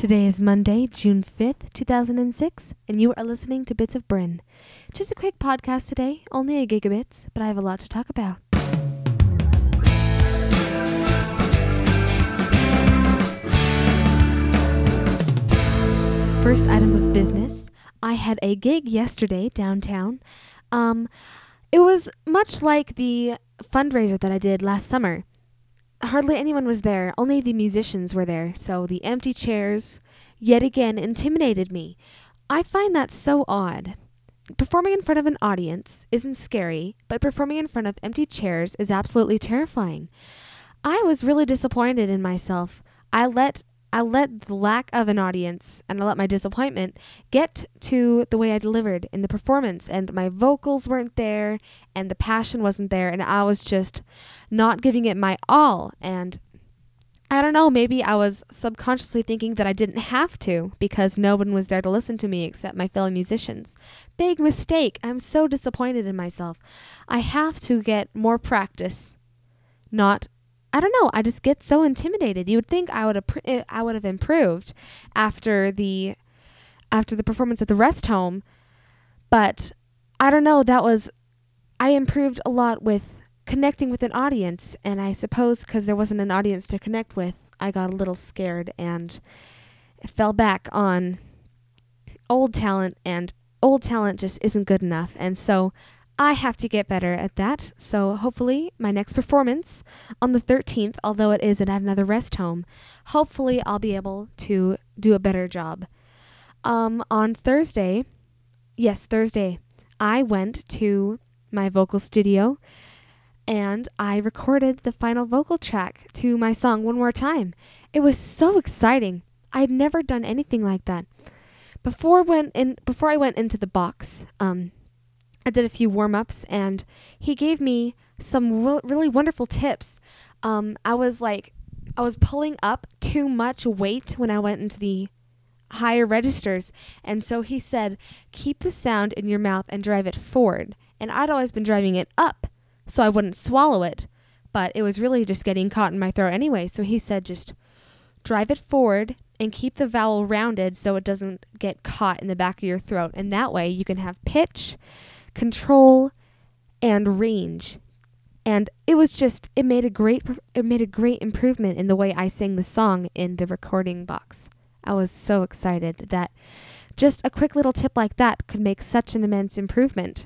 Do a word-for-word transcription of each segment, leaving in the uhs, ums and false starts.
Today is Monday, June fifth, two thousand six, and you are listening to Bits of Bryn. Just a quick podcast today, only a gigabits, but I have a lot to talk about. First item of business, I had a gig yesterday downtown. Um, it was much like the fundraiser that I did last summer. Hardly anyone was there, only the musicians were there, so the empty chairs yet again intimidated me. I find that so odd. Performing in front of an audience isn't scary, but performing in front of empty chairs is absolutely terrifying. I was really disappointed in myself. I let I let the lack of an audience and I let my disappointment get to the way I delivered in the performance, and my vocals weren't there and the passion wasn't there, and I was just not giving it my all. And I don't know, maybe I was subconsciously thinking that I didn't have to because no one was there to listen to me except my fellow musicians. Big mistake. I'm so disappointed in myself. I have to get more practice. Not I don't know. I just get so intimidated. You would think I would have I would have improved after the after the performance at the rest home, but I don't know. That was I improved a lot with connecting with an audience, and I suppose because there wasn't an audience to connect with, I got a little scared and fell back on old talent, and old talent just isn't good enough, and so I have to get better at that. So hopefully my next performance on the thirteenth, although it is at another rest home, hopefully I'll be able to do a better job. Um, on Thursday, yes, Thursday, I went to my vocal studio and I recorded the final vocal track to my song One More Time. It was so exciting. I'd never done anything like that. Before went in before I went into the box, um I did a few warm-ups, and he gave me some re- really wonderful tips. Um, I was like, I was pulling up too much weight when I went into the higher registers, and so he said, keep the sound in your mouth and drive it forward. And I'd always been driving it up, so I wouldn't swallow it, but it was really just getting caught in my throat anyway. So he said, just drive it forward and keep the vowel rounded so it doesn't get caught in the back of your throat, and that way you can have pitch, control, and range. And it was just it made a great it made a great improvement in the way I sang the song in the recording box. I was so excited that just a quick little tip like that could make such an immense improvement.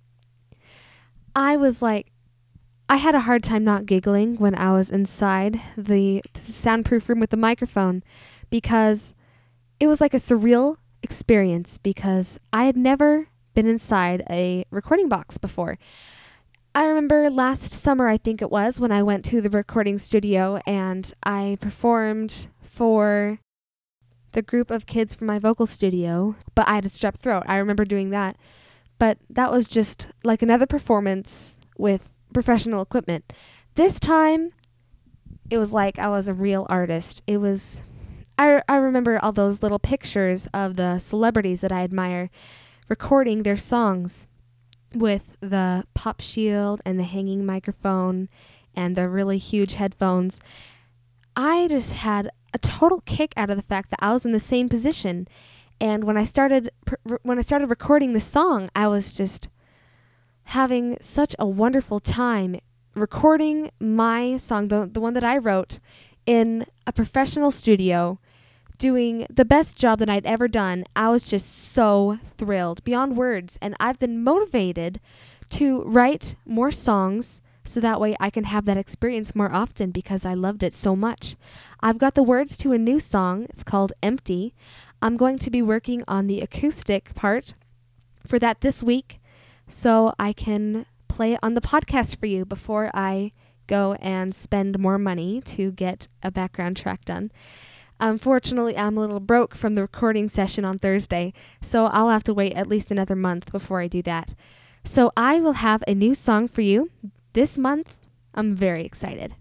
I was like I had a hard time not giggling when I was inside the soundproof room with the microphone, because it was like a surreal experience, because I had never been inside a recording box before. I remember last summer, I think it was, when I went to the recording studio and I performed for the group of kids from my vocal studio, but I had a strep throat. I remember doing that. But that was just like another performance with professional equipment. This time, it was like I was a real artist. It was, I, I remember all those little pictures of the celebrities that I admire recording their songs with the pop shield and the hanging microphone and the really huge headphones. I just had a total kick out of the fact that I was in the same position. And when I started when I started recording the song, I was just having such a wonderful time recording my song, the, the one that I wrote, in a professional studio, doing the best job that I'd ever done. I was just so thrilled, beyond words. And I've been motivated to write more songs so that way I can have that experience more often, because I loved it so much. I've got the words to a new song. It's called Empty. I'm going to be working on the acoustic part for that this week, so I can play it on the podcast for you before I go and spend more money to get a background track done. Unfortunately, I'm a little broke from the recording session on Thursday, so I'll have to wait at least another month before I do that. So I will have a new song for you this month. I'm very excited.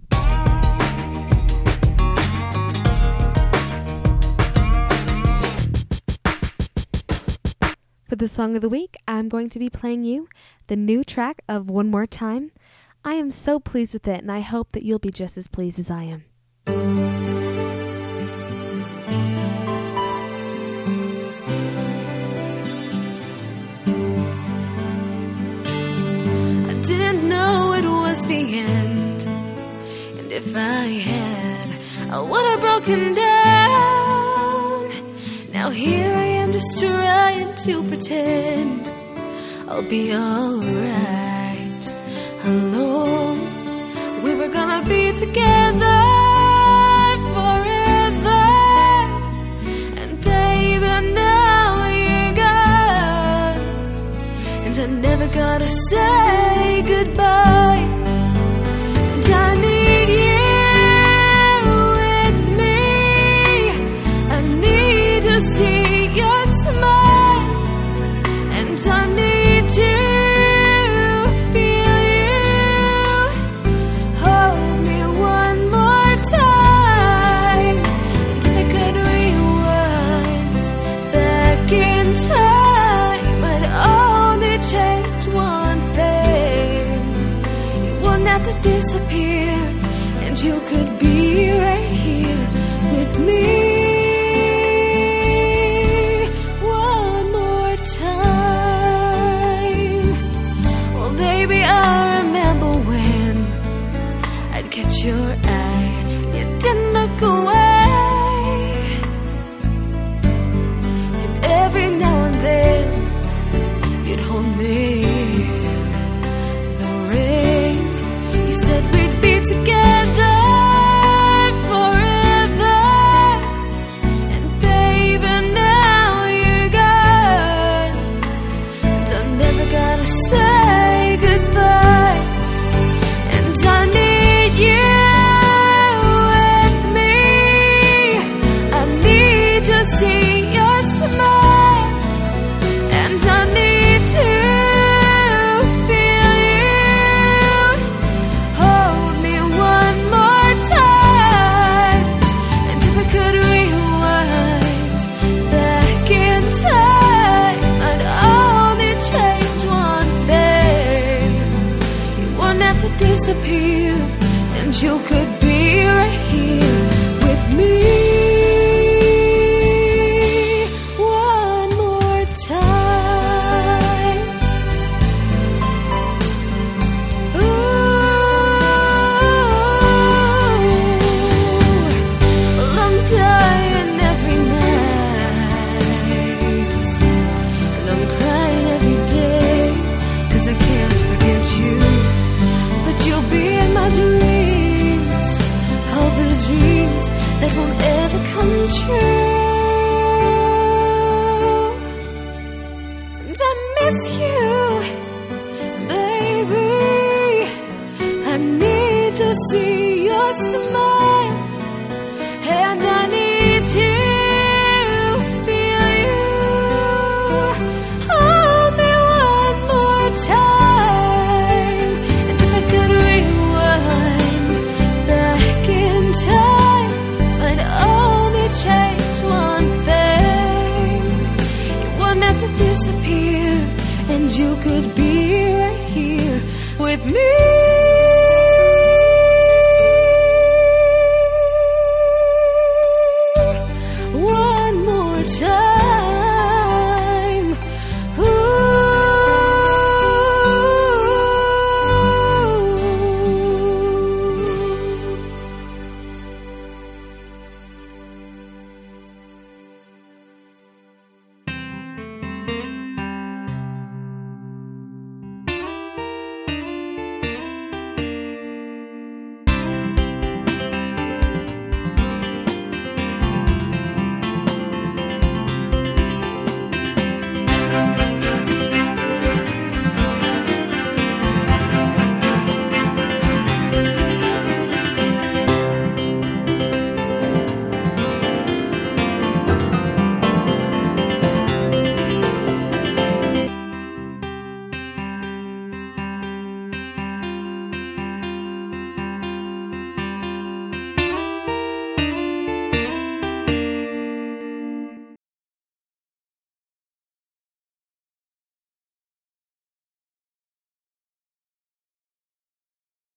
For the song of the week, I'm going to be playing you the new track of One More Time. I am so pleased with it, and I hope that you'll be just as pleased as I am. If I had, I would have broken down. Now here I am just trying to pretend I'll be alright alone. We were gonna be together forever, and baby now you're gone, and I never gotta say goodbye. And I need you with me. I need to see your smile, and I need to feel you. Hold me one more time. And if I could rewind back in time, I'd only change one thing. You wouldn't have to disappear, and you could be right here with me. One more time. Well, baby, I remember when I'd catch your eye, you didn't look away, and every now and then you'd hold me in the rain. You said we'd be together forever, and baby now you're gone, and I never gotta say goodbye. And I need you with me. I need to see your smile, and I need to feel you. Hold me one more time. And if I could rewind back in time, I'd only change one thing. You wouldn't have to disappear, and you could be right here with me. One more time. Ooh, well, I'm dying every night, and I'm crying every day, 'cause I can't forget you. But you'll be in my dreams, all the dreams that won't ever come true. And I miss you, baby. I need to see your smile, and I need to feel you. Hold me one more time. And if I could rewind back in time, I'd only change one thing. You wouldn't have to disappear, and you could be right here with me.